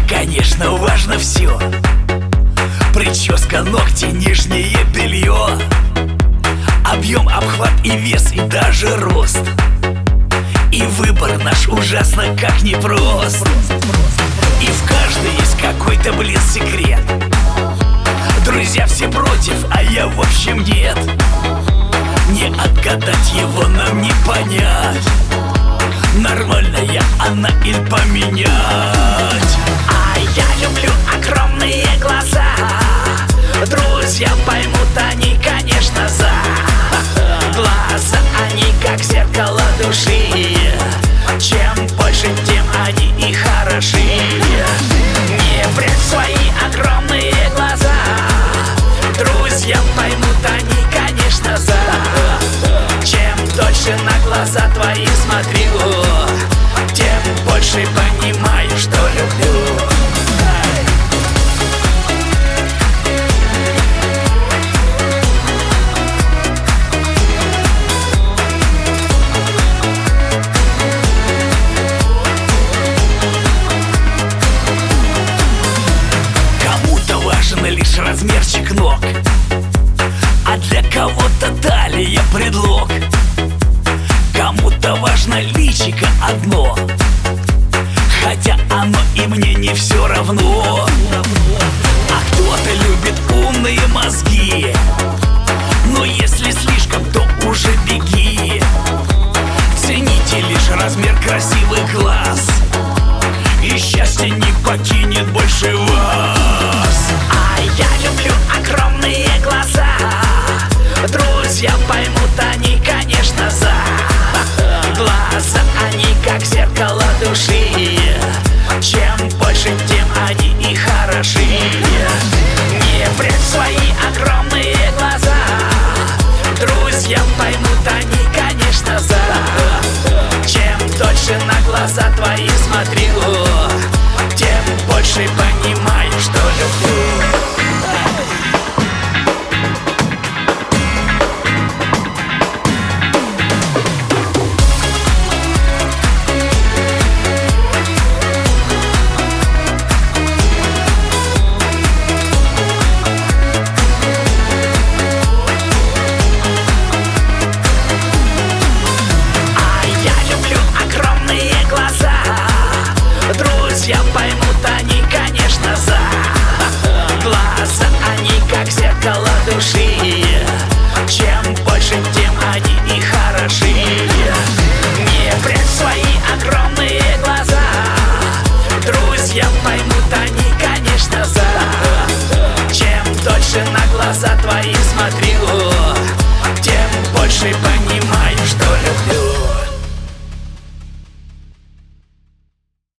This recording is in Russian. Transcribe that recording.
конечно, важно все: прическа, ногти, нижнее белье, объем, обхват и вес, и даже рост. И выбор наш ужасно как непрост. И в каждой есть какой-то, блин, секрет. Друзья все против, а я в общем нет. Не отгадать его нам не понять, нормальная она или поменять. А я люблю огромные глаза, друзья поймут, они, конечно, за. Глаза, они как зеркало души, чем больше, тем они и хороши. Не прячь свои огромные глаза, друзья поймут, они, конечно, за. Чем дольше на глаза твои смотрю, тем больше понимаю, что люблю. Лишь размерчик ног, а для кого-то талия предлог. Кому-то важно личико одно, хотя оно и мне не все равно. А кто-то любит умные мозги, но если слишком, то уже беги. Цените лишь размер красивых глаз, и счастье не покинет больше вас. А я люблю огромные глаза, друзья поймут, они, конечно, за. Глаза, они как зеркало души, чем больше, тем они и хороши. Не прячь свои огромные глаза, друзья поймут, они, конечно, за. Чем дольше на глаза твои смотрю, тем больше понимаю, что люблю. Друзья поймут, они, конечно, за. Глаза, они как зеркало души,